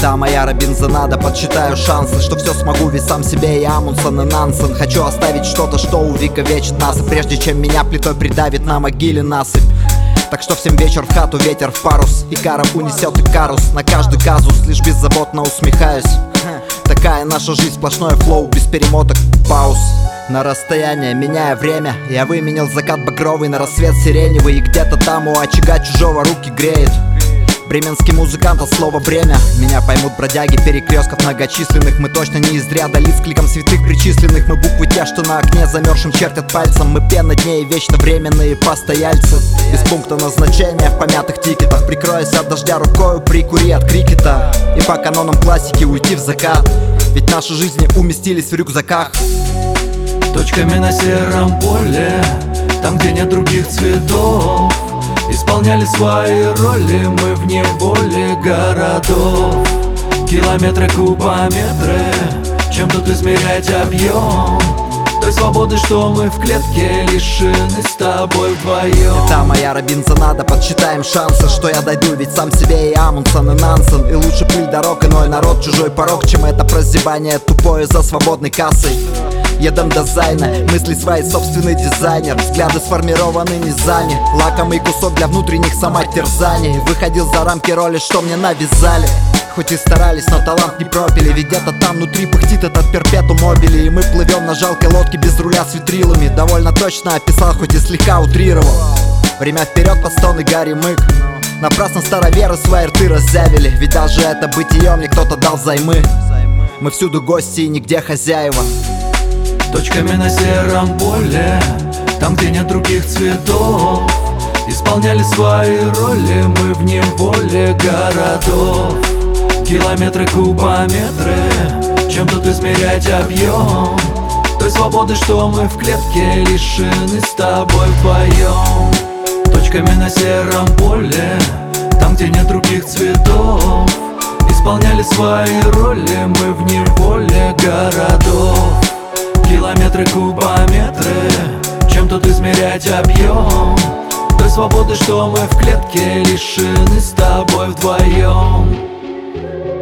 Это моя Робинзонада, подсчитаю шансы, что все смогу, ведь сам себе я Амундсен и Нансен. Хочу оставить что-то, что увековечит нас, и прежде чем меня плитой придавит на могиле насыпь. Так что всем вечер в хату, ветер в парус, Икара унесет Икарус на каждый казус. Лишь беззаботно усмехаюсь. Такая наша жизнь, сплошное флоу, без перемоток, пауз. На расстояние, меняя время, я выменял закат багровый на рассвет сиреневый. И где-то там у очага чужого руки греет бременский музыкант от слова бремя. Меня поймут бродяги перекрестков многочисленных. Мы точно не из ряда лиц к ликам святых причисленных. Мы буквы те, что на окне замерзшим чертят пальцем. Мы пена дней, вечно временные постояльцы. Без пункта назначения в помятых тикетах. Прикроясь от дождя рукою, прикури от крикета. И по канонам классики уйти в закат. Ведь наши жизни уместились в рюкзаках. Точками на сером поле, там, где нет других цветов, исполняли свои роли мы в неволе городов. Километры, кубометры, чем тут измерять объем той свободы, что мы в клетке лишены с тобой вдвоем. Это моя Робинзонада, подсчитаем шансы, что я дойду, ведь сам себе и Амундсен и Нансен. И лучше пыль дорог, иной народ, чужой порог, чем это прозябание тупое за свободной кассой. Едем до зайна, мысли свои, собственный дизайнер. Взгляды сформированы низами, лакомый кусок для внутренних самотерзаний. Выходил за рамки роли, что мне навязали. Хоть и старались, но талант не пропили. Ведь где-то там внутри пыхтит этот перпетум мобили. И мы плывем на жалкой лодке без руля с витрилами. Довольно точно описал, хоть и слегка утрировал. Время вперед под стоны Гарри Мык. Напрасно староверы свои рты раззявили. Ведь даже это бытие мне кто-то дал взаймы. Мы всюду гости и нигде хозяева. Точками на сером поле, там, где нет других цветов, исполняли свои роли мы в неволе городов. Километры, кубометры, чем тут измерять объем той свободы, что мы в клетке лишены с тобой вдвоем. Точками на сером поле, там, где нет других цветов, исполняли свои роли мы в неволе городов. Километры, кубометры, чем тут измерять объем той свободы, что мы в клетке лишены с тобой вдвоем.